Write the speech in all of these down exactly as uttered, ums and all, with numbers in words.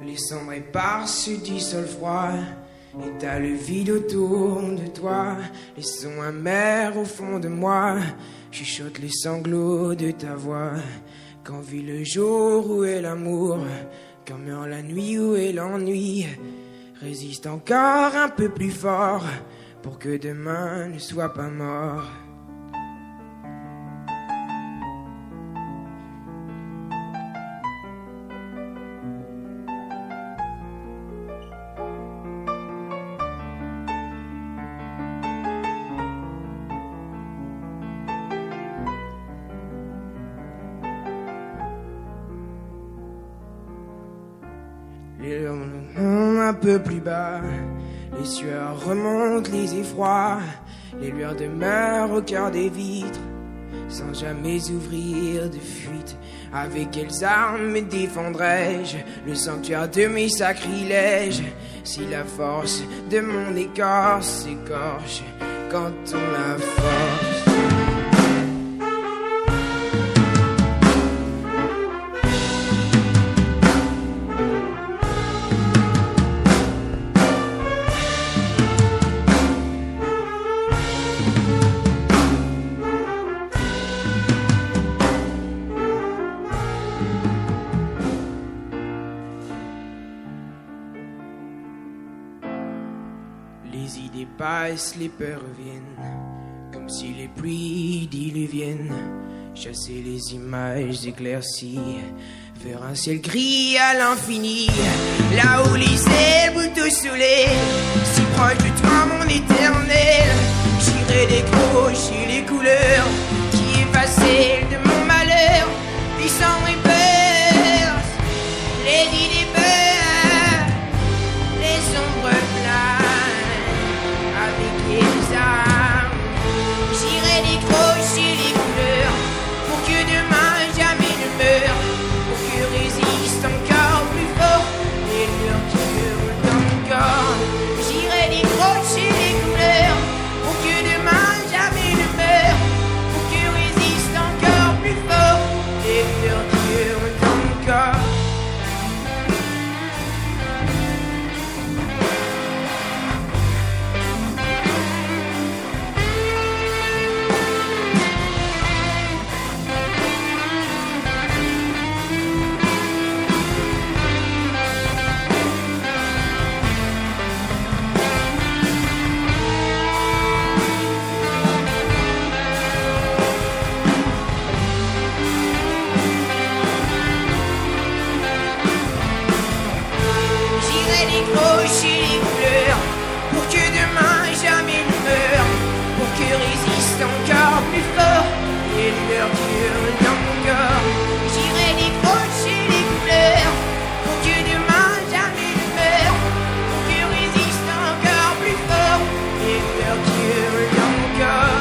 les cendres éparses du sol froid. Et t'as le vide autour de toi, les sons amers au fond de moi, chuchote les sanglots de ta voix. Quand vit le jour, où est l'amour? Quand meurt la nuit, où est l'ennui? Résiste encore un peu plus fort, pour que demain ne soit pas mort. Les lueurs un peu plus bas, les sueurs remontent les effrois, les lueurs demeurent au cœur des vitres, sans jamais ouvrir de fuite. Avec quelles armes me défendrais-je le sanctuaire de mes sacrilèges, si la force de mon écorce s'écorche quand on la force? Les idées passent, les peurs reviennent, comme si les pluies diluviennent, chasser les images éclaircies, faire un ciel gris à l'infini, là où les ailes vous tous saoulés, si proche de toi mon éternel, j'irai décrocher les couleurs qui effaçaient de mon malheur, les cendres et peurs, les idées peurs, les sombres plages. J'irai décrocher les couleurs pour que demain jamais ne meure, pour que résiste encore plus fort les lueurs qui hurlent dans mon corps. J'irai décrocher les couleurs pour que demain jamais ne meure, pour que résiste encore plus fort les lueurs qui hurlent dans mon corps. Décrocher les couleurs pour que demain jamais ne meure, pour que résiste encore plus fort les lueurs qui hurlent dans mon corps. J'irai décrocher les couleurs pour que demain jamais ne meure, pour que résiste encore plus fort les lueurs qui hurlent dans mon corps.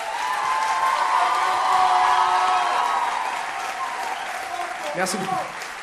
Merci beaucoup.